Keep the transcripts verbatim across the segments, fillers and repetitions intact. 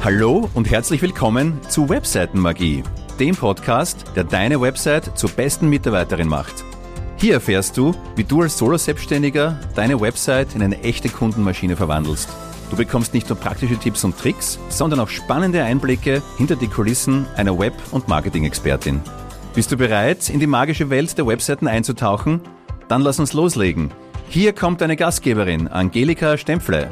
Hallo und herzlich willkommen zu Webseitenmagie, dem Podcast, der deine Website zur besten Mitarbeiterin macht. Hier erfährst du, wie du als Solo-Selbstständiger deine Website in eine echte Kundenmaschine verwandelst. Du bekommst nicht nur praktische Tipps und Tricks, sondern auch spannende Einblicke hinter die Kulissen einer Web- und Marketing-Expertin. Bist du bereit, in die magische Welt der Webseiten einzutauchen? Dann lass uns loslegen. Hier kommt deine Gastgeberin, Angelika Stempfle.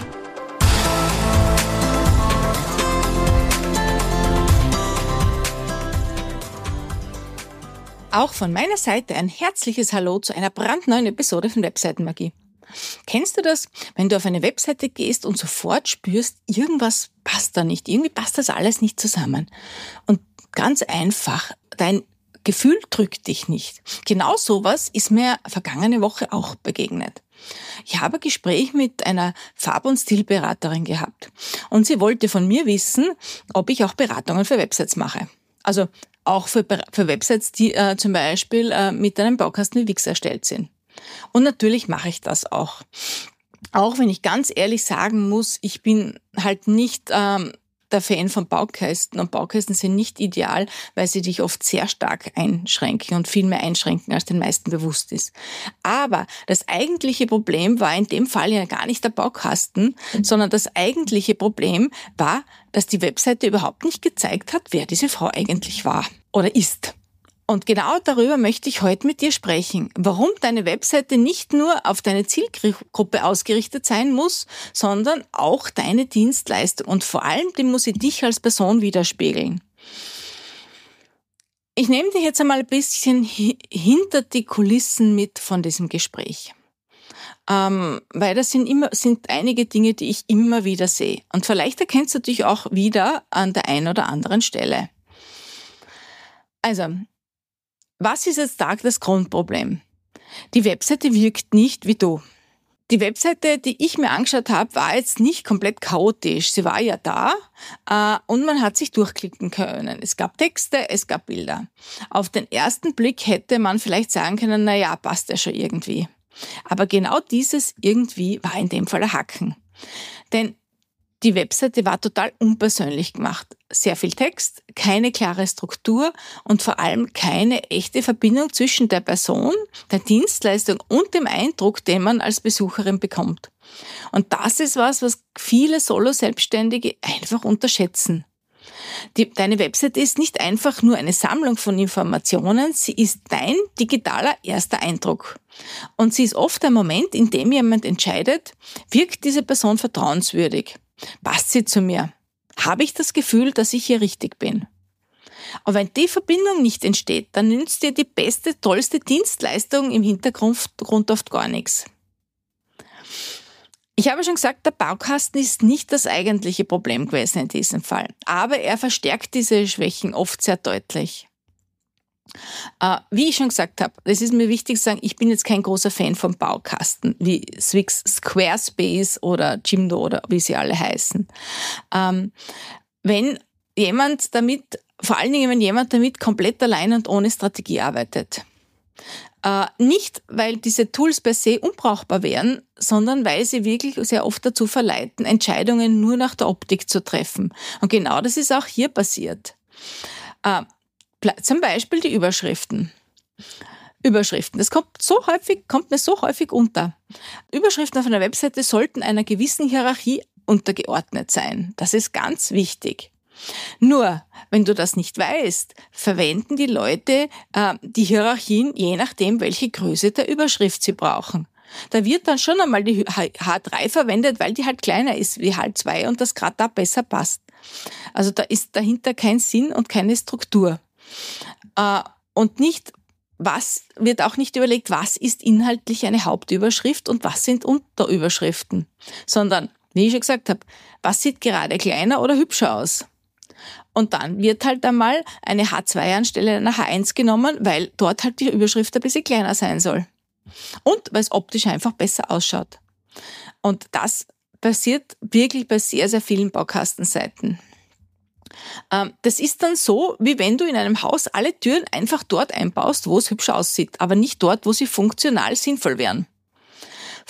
Auch von meiner Seite ein herzliches Hallo zu einer brandneuen Episode von Webseitenmagie. Kennst du das, wenn du auf eine Webseite gehst und sofort spürst, irgendwas passt da nicht, irgendwie passt das alles nicht zusammen. Und ganz einfach, dein Gefühl drückt dich nicht. Genau sowas ist mir vergangene Woche auch begegnet. Ich habe ein Gespräch mit einer Farb- und Stilberaterin gehabt und sie wollte von mir wissen, ob ich auch Beratungen für Websites mache. Also auch für, für Websites, die äh, zum Beispiel äh, mit einem Baukasten wie Wix erstellt sind. Und natürlich mache ich das auch. Auch wenn ich ganz ehrlich sagen muss, ich bin halt nicht ähm, der Fan von Baukästen. Und Baukästen sind nicht ideal, weil sie dich oft sehr stark einschränken und viel mehr einschränken, als den meisten bewusst ist. Aber das eigentliche Problem war in dem Fall ja gar nicht der Baukasten, sondern das eigentliche Problem war, dass die Webseite überhaupt nicht gezeigt hat, wer diese Frau eigentlich war oder ist. Und genau darüber möchte ich heute mit dir sprechen, warum deine Webseite nicht nur auf deine Zielgruppe ausgerichtet sein muss, sondern auch deine Dienstleistung und vor allem, die muss sie dich als Person widerspiegeln. Ich nehme dich jetzt einmal ein bisschen hinter die Kulissen mit von diesem Gespräch. Ähm, weil das sind immer, sind einige Dinge, die ich immer wieder sehe. Und vielleicht erkennst du dich auch wieder an der einen oder anderen Stelle. Also, was ist jetzt da das Grundproblem? Die Webseite wirkt nicht wie du. Die Webseite, die ich mir angeschaut habe, war jetzt nicht komplett chaotisch. Sie war ja da äh, und man hat sich durchklicken können. Es gab Texte, es gab Bilder. Auf den ersten Blick hätte man vielleicht sagen können, na ja, passt ja schon irgendwie. Aber genau dieses irgendwie war in dem Fall ein Hacken. Denn die Webseite war total unpersönlich gemacht. Sehr viel Text, keine klare Struktur und vor allem keine echte Verbindung zwischen der Person, der Dienstleistung und dem Eindruck, den man als Besucherin bekommt. Und das ist was, was viele Solo-Selbstständige einfach unterschätzen. Die, deine Webseite ist nicht einfach nur eine Sammlung von Informationen, sie ist dein digitaler erster Eindruck. Und sie ist oft ein Moment, in dem jemand entscheidet, wirkt diese Person vertrauenswürdig? Passt sie zu mir? Habe ich das Gefühl, dass ich hier richtig bin? Aber wenn die Verbindung nicht entsteht, dann nützt dir die beste, tollste Dienstleistung im Hintergrund oft gar nichts. Ich habe schon gesagt, der Baukasten ist nicht das eigentliche Problem gewesen in diesem Fall. Aber er verstärkt diese Schwächen oft sehr deutlich. Uh, wie ich schon gesagt habe, es ist mir wichtig zu sagen, ich bin jetzt kein großer Fan von Baukasten, wie Wix, Squarespace oder Jimdo oder wie sie alle heißen. Um, wenn jemand damit, vor allen Dingen wenn jemand damit komplett allein und ohne Strategie arbeitet. Uh, nicht, weil diese Tools per se unbrauchbar wären, sondern weil sie wirklich sehr oft dazu verleiten, Entscheidungen nur nach der Optik zu treffen. Und genau das ist auch hier passiert. Uh, Zum Beispiel die Überschriften. Überschriften. Das kommt so häufig, kommt mir so häufig unter. Überschriften auf einer Webseite sollten einer gewissen Hierarchie untergeordnet sein. Das ist ganz wichtig. Nur, wenn du das nicht weißt, verwenden die Leute äh, die Hierarchien je nachdem, welche Größe der Überschrift sie brauchen. Da wird dann schon einmal die H drei verwendet, weil die halt kleiner ist wie H zwei und das gerade da besser passt. Also da ist dahinter kein Sinn und keine Struktur. Und nicht, was wird auch nicht überlegt, was ist inhaltlich eine Hauptüberschrift und was sind Unterüberschriften, sondern, wie ich schon gesagt habe, was sieht gerade kleiner oder hübscher aus? Und dann wird halt einmal eine H zwei anstelle einer H eins genommen, weil dort halt die Überschrift ein bisschen kleiner sein soll. Und weil es optisch einfach besser ausschaut. Und das passiert wirklich bei sehr, sehr vielen Baukastenseiten. Das ist dann so, wie wenn du in einem Haus alle Türen einfach dort einbaust, wo es hübsch aussieht, aber nicht dort, wo sie funktional sinnvoll wären.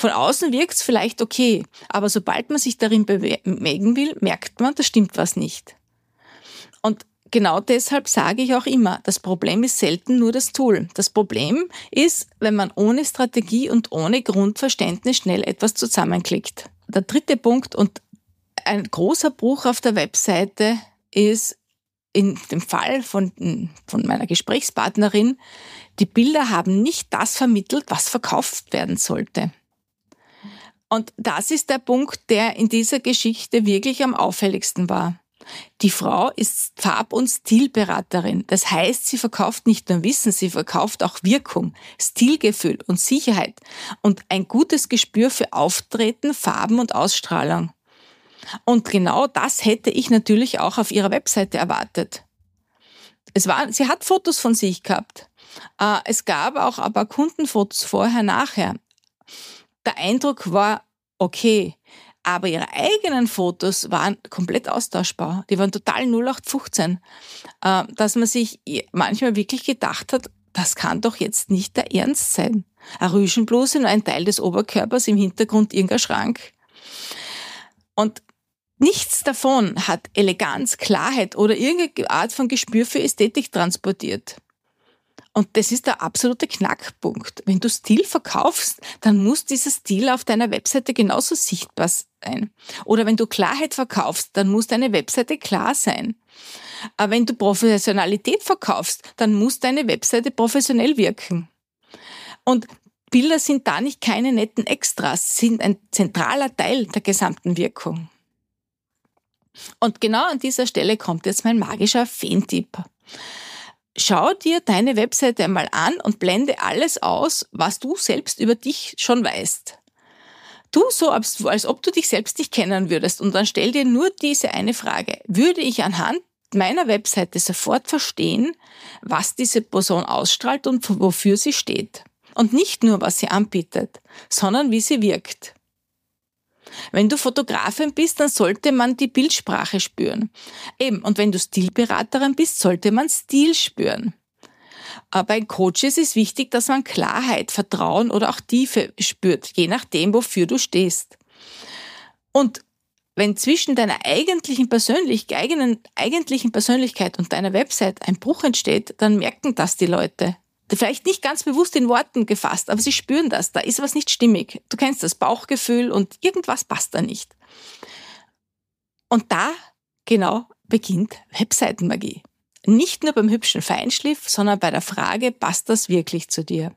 Von außen wirkt es vielleicht okay, aber sobald man sich darin bewegen will, merkt man, da stimmt was nicht. Und genau deshalb sage ich auch immer, das Problem ist selten nur das Tool. Das Problem ist, wenn man ohne Strategie und ohne Grundverständnis schnell etwas zusammenklickt. Der dritte Punkt und ein großer Bruch auf der Webseite ist in dem Fall von, von meiner Gesprächspartnerin, die Bilder haben nicht das vermittelt, was verkauft werden sollte. Und das ist der Punkt, der in dieser Geschichte wirklich am auffälligsten war. Die Frau ist Farb- und Stilberaterin. Das heißt, sie verkauft nicht nur Wissen, sie verkauft auch Wirkung, Stilgefühl und Sicherheit und ein gutes Gespür für Auftreten, Farben und Ausstrahlung. Und genau das hätte ich natürlich auch auf ihrer Webseite erwartet. Es war, sie hat Fotos von sich gehabt. Es gab auch aber Kundenfotos vorher, nachher. Der Eindruck war okay. Aber ihre eigenen Fotos waren komplett austauschbar. Die waren total null acht fünfzehn. Äh, dass man sich manchmal wirklich gedacht hat, das kann doch jetzt nicht der Ernst sein. Eine Rüschenbluse, nur ein Teil des Oberkörpers, im Hintergrund irgendein Schrank. Und nichts davon hat Eleganz, Klarheit oder irgendeine Art von Gespür für Ästhetik transportiert. Und das ist der absolute Knackpunkt. Wenn du Stil verkaufst, dann muss dieser Stil auf deiner Webseite genauso sichtbar sein. Oder wenn du Klarheit verkaufst, dann muss deine Webseite klar sein. Aber wenn du Professionalität verkaufst, dann muss deine Webseite professionell wirken. Und Bilder sind da nicht keine netten Extras, sind ein zentraler Teil der gesamten Wirkung. Und genau an dieser Stelle kommt jetzt mein magischer Feen-Tipp. Schau dir deine Webseite einmal an und blende alles aus, was du selbst über dich schon weißt. Tu so, als, als ob du dich selbst nicht kennen würdest und dann stell dir nur diese eine Frage. Würde ich anhand meiner Webseite sofort verstehen, was diese Person ausstrahlt und wofür sie steht? Und nicht nur, was sie anbietet, sondern wie sie wirkt. Wenn du Fotografin bist, dann sollte man die Bildsprache spüren. Eben, und wenn du Stilberaterin bist, sollte man Stil spüren. Aber bei Coaches ist wichtig, dass man Klarheit, Vertrauen oder auch Tiefe spürt, je nachdem, wofür du stehst. Und wenn zwischen deiner eigentlichen, Persönlich- eigenen, eigentlichen Persönlichkeit und deiner Website ein Bruch entsteht, dann merken das die Leute. Vielleicht nicht ganz bewusst in Worten gefasst, aber sie spüren das. Da ist was nicht stimmig. Du kennst das Bauchgefühl und irgendwas passt da nicht. Und da genau beginnt Webseitenmagie. Nicht nur beim hübschen Feinschliff, sondern bei der Frage, passt das wirklich zu dir?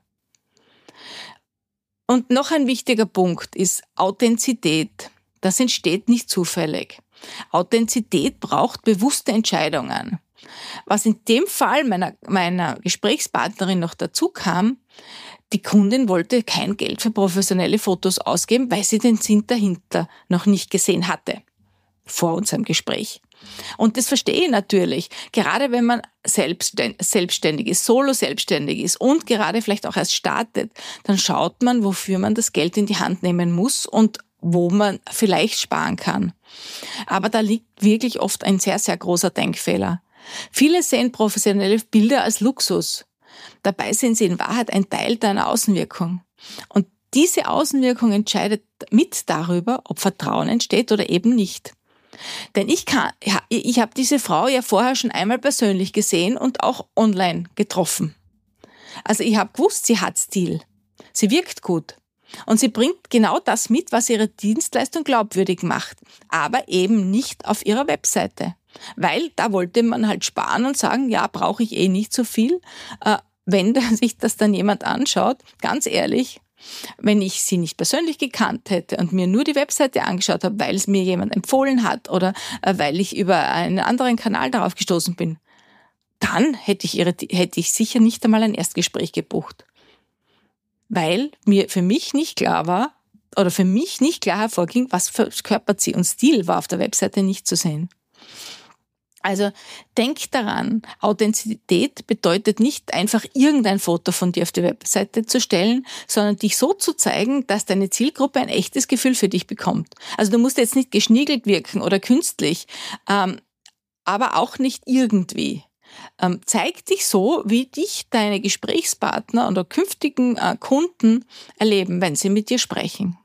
Und noch ein wichtiger Punkt ist Authentizität. Das entsteht nicht zufällig. Authentizität braucht bewusste Entscheidungen. Was in dem Fall meiner, meiner Gesprächspartnerin noch dazu kam, die Kundin wollte kein Geld für professionelle Fotos ausgeben, weil sie den Sinn dahinter noch nicht gesehen hatte, vor unserem Gespräch. Und das verstehe ich natürlich, gerade wenn man selbstständig ist, solo selbstständig ist und gerade vielleicht auch erst startet, dann schaut man, wofür man das Geld in die Hand nehmen muss und wo man vielleicht sparen kann. Aber da liegt wirklich oft ein sehr, sehr großer Denkfehler. Viele sehen professionelle Bilder als Luxus. Dabei sind sie in Wahrheit ein Teil deiner Außenwirkung. Und diese Außenwirkung entscheidet mit darüber, ob Vertrauen entsteht oder eben nicht. Denn ich kann, ja, ich habe diese Frau ja vorher schon einmal persönlich gesehen und auch online getroffen. Also ich habe gewusst, sie hat Stil. Sie wirkt gut. Und sie bringt genau das mit, was ihre Dienstleistung glaubwürdig macht. Aber eben nicht auf ihrer Webseite. Weil da wollte man halt sparen und sagen, ja, brauche ich eh nicht so viel. Äh, wenn sich das dann jemand anschaut, ganz ehrlich, wenn ich sie nicht persönlich gekannt hätte und mir nur die Webseite angeschaut habe, weil es mir jemand empfohlen hat oder äh, weil ich über einen anderen Kanal darauf gestoßen bin, dann hätte ich, ihre, hätte ich sicher nicht einmal ein Erstgespräch gebucht. Weil mir für mich nicht klar war oder für mich nicht klar hervorging, was für Körperzieh und Stil war auf der Webseite nicht zu sehen. Also denk daran, Authentizität bedeutet nicht einfach irgendein Foto von dir auf die Webseite zu stellen, sondern dich so zu zeigen, dass deine Zielgruppe ein echtes Gefühl für dich bekommt. Also du musst jetzt nicht geschniegelt wirken oder künstlich, ähm, aber auch nicht irgendwie. Ähm, zeig dich so, wie dich deine Gesprächspartner oder künftigen äh, Kunden erleben, wenn sie mit dir sprechen.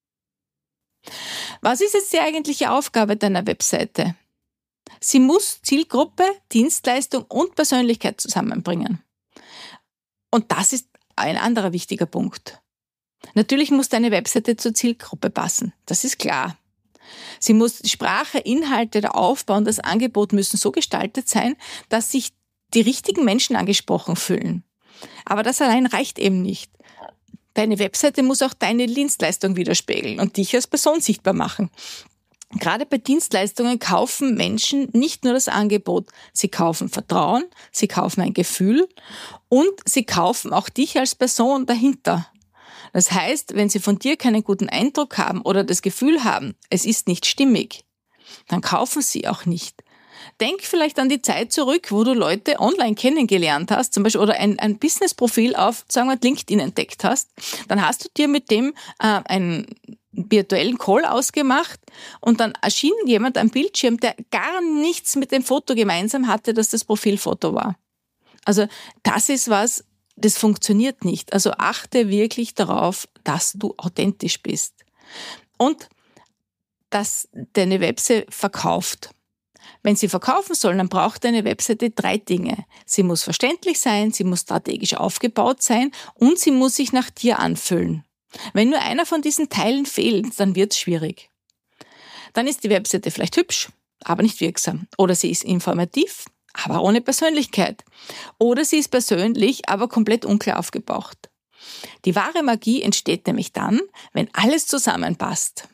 Was ist jetzt die eigentliche Aufgabe deiner Webseite? Sie muss Zielgruppe, Dienstleistung und Persönlichkeit zusammenbringen. Und das ist ein anderer wichtiger Punkt. Natürlich muss deine Webseite zur Zielgruppe passen, das ist klar. Sie muss die Sprache, Inhalte, der Aufbau und das Angebot müssen so gestaltet sein, dass sich die richtigen Menschen angesprochen fühlen. Aber das allein reicht eben nicht. Deine Webseite muss auch deine Dienstleistung widerspiegeln und dich als Person sichtbar machen. Gerade bei Dienstleistungen kaufen Menschen nicht nur das Angebot, sie kaufen Vertrauen, sie kaufen ein Gefühl und sie kaufen auch dich als Person dahinter. Das heißt, wenn sie von dir keinen guten Eindruck haben oder das Gefühl haben, es ist nicht stimmig, dann kaufen sie auch nicht. Denk vielleicht an die Zeit zurück, wo du Leute online kennengelernt hast, zum Beispiel, oder ein, ein Businessprofil auf, sagen wir, LinkedIn entdeckt hast. Dann hast du dir mit dem äh, einen virtuellen Call ausgemacht und dann erschien jemand am Bildschirm, der gar nichts mit dem Foto gemeinsam hatte, dass das Profilfoto war. Also das ist was, das funktioniert nicht. Also achte wirklich darauf, dass du authentisch bist und dass deine Webseite verkauft. Wenn sie verkaufen soll, dann braucht deine Webseite drei Dinge. Sie muss verständlich sein, sie muss strategisch aufgebaut sein und sie muss sich nach dir anfühlen. Wenn nur einer von diesen Teilen fehlt, dann wird es schwierig. Dann ist die Webseite vielleicht hübsch, aber nicht wirksam. Oder sie ist informativ, aber ohne Persönlichkeit. Oder sie ist persönlich, aber komplett unklar aufgebaut. Die wahre Magie entsteht nämlich dann, wenn alles zusammenpasst.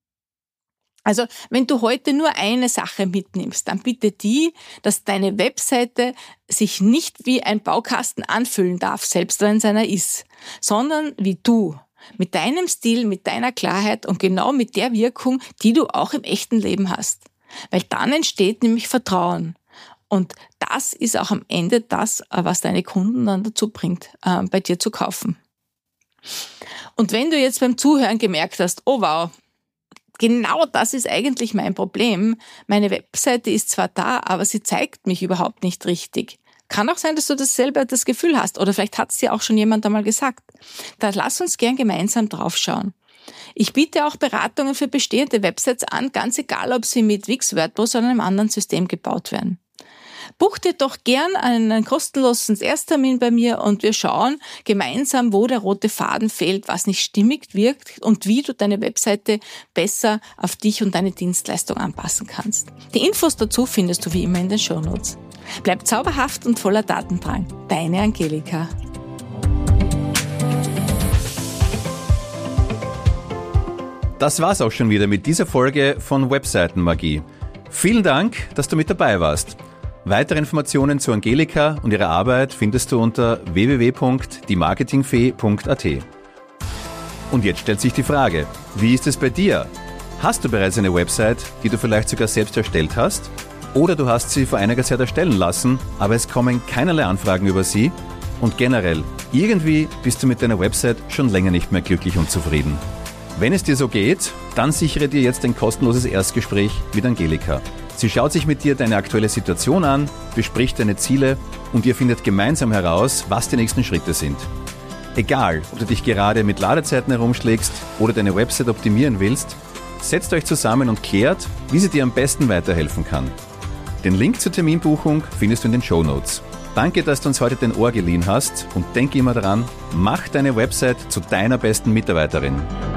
Also, wenn du heute nur eine Sache mitnimmst, dann bitte die, dass deine Webseite sich nicht wie ein Baukasten anfühlen darf, selbst wenn es einer ist, sondern wie du, mit deinem Stil, mit deiner Klarheit und genau mit der Wirkung, die du auch im echten Leben hast. Weil dann entsteht nämlich Vertrauen. Und das ist auch am Ende das, was deine Kunden dann dazu bringt, bei dir zu kaufen. Und wenn du jetzt beim Zuhören gemerkt hast, oh wow, genau das ist eigentlich mein Problem. Meine Webseite ist zwar da, aber sie zeigt mich überhaupt nicht richtig. Kann auch sein, dass du das selber das Gefühl hast oder vielleicht hat es dir auch schon jemand einmal gesagt. Da lass uns gern gemeinsam drauf schauen. Ich biete auch Beratungen für bestehende Websites an, ganz egal, ob sie mit Wix, WordPress oder einem anderen System gebaut werden. Buch dir doch gern einen kostenlosen Ersttermin bei mir und wir schauen gemeinsam, wo der rote Faden fehlt, was nicht stimmig wirkt und wie du deine Webseite besser auf dich und deine Dienstleistung anpassen kannst. Die Infos dazu findest du wie immer in den Shownotes. Bleib zauberhaft und voller Datendrang. Deine Angelika. Das war's auch schon wieder mit dieser Folge von Webseitenmagie. Vielen Dank, dass du mit dabei warst. Weitere Informationen zu Angelika und ihrer Arbeit findest du unter w w w punkt die marketingfee punkt a t. Und jetzt stellt sich die Frage, wie ist es bei dir? Hast du bereits eine Website, die du vielleicht sogar selbst erstellt hast? Oder du hast sie vor einiger Zeit erstellen lassen, aber es kommen keinerlei Anfragen über sie? Und generell, irgendwie bist du mit deiner Website schon länger nicht mehr glücklich und zufrieden. Wenn es dir so geht, dann sichere dir jetzt ein kostenloses Erstgespräch mit Angelika. Sie schaut sich mit dir deine aktuelle Situation an, bespricht deine Ziele und ihr findet gemeinsam heraus, was die nächsten Schritte sind. Egal, ob du dich gerade mit Ladezeiten herumschlägst oder deine Website optimieren willst, setzt euch zusammen und klärt, wie sie dir am besten weiterhelfen kann. Den Link zur Terminbuchung findest du in den Shownotes. Danke, dass du uns heute den Ohr geliehen hast und denk immer daran, mach deine Website zu deiner besten Mitarbeiterin.